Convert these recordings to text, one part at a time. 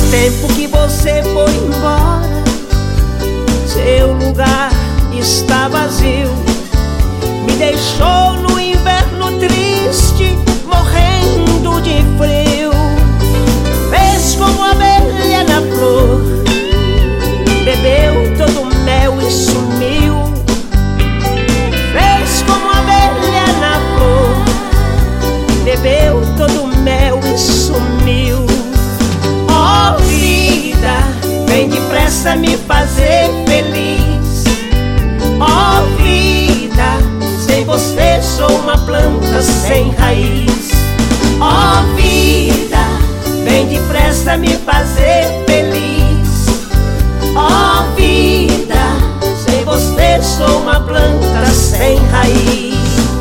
tempo que você foi embora, seu lugar está vazio. Me deixou no inverno triste, morrendo de frio. Fez como a abelha na flor, bebeu todo o mel e sumiu. Fez como a abelha na flor, bebeu todo o mel e sumiu. Oh vida, vem depressa me fazer feliz. Oh vida, sem você sou uma planta sem raiz. Oh vida, vem depressa me fazer feliz. Oh vida, sem você sou uma planta sem raiz.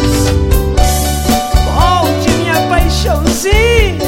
Volte, minha paixãozinha.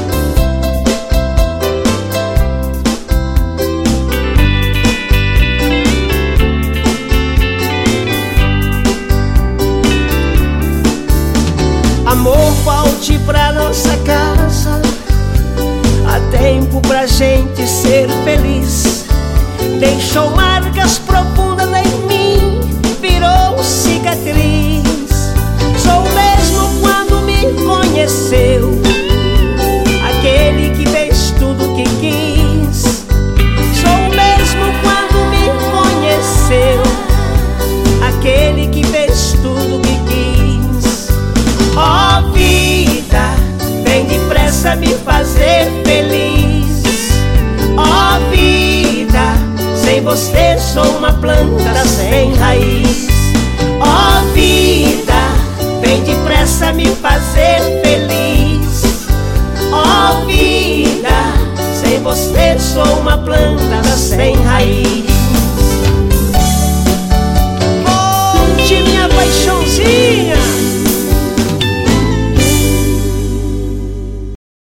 Amor, volte pra nossa casa. Há tempo pra gente ser feliz. Deixou marcas profundas em mim, virou cicatriz. Sou o mesmo quando me conheceu, aquele que fez tudo que quis. Sou o mesmo quando me conheceu, aquele que fez tudo que quis. Oh vida, vem depressa me fazer feliz. Oh vida, sem você sou uma planta sem raiz. Oh vida, vem depressa me fazer feliz. Oh vida, sem você sou uma planta sem raiz.